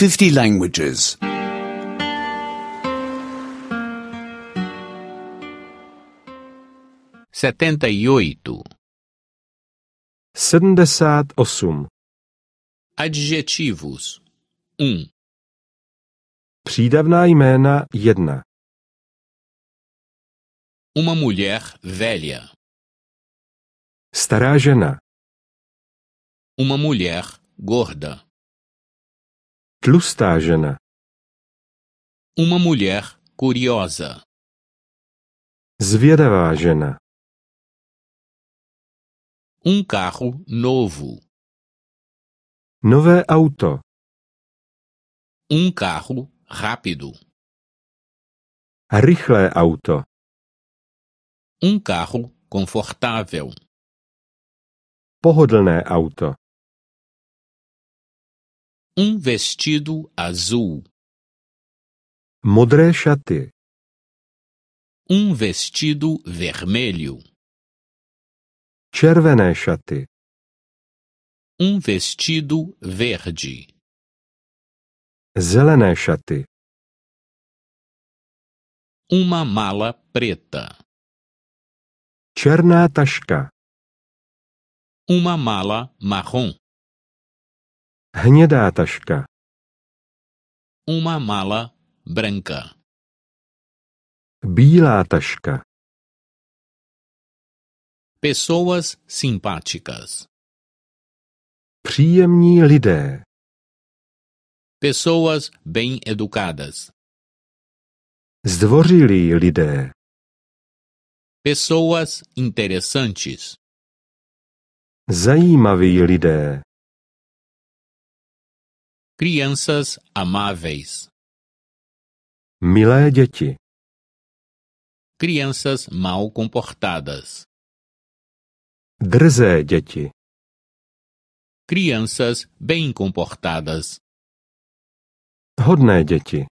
50 languages. 78. 78. Adjetivos. Přídavná jména 1. Uma mulher velha. Stará žena. Uma mulher gorda. Tlustá žena. Uma mulher curiosa. Zvědavá žena. Carro novo. Nové auto. Carro rápido. Rychlé auto. Carro confortável. Pohodlné auto. Vestido azul. Modré šaty. Vestido vermelho. Červené šaty. Vestido verde. Zelené šaty. Uma mala preta. Černá taška. Uma mala marrom. Hnědá taška. Uma mala branca. Bílá taška. Pessoas simpáticas. Příjemní lidé. Pessoas bem educadas. Zdvořilí lidé. Pessoas interessantes. Zajímaví lidé. Crianças amáveis. Milé děti. Crianças mal comportadas. Drzé děti. Crianças bem comportadas. Hodné děti.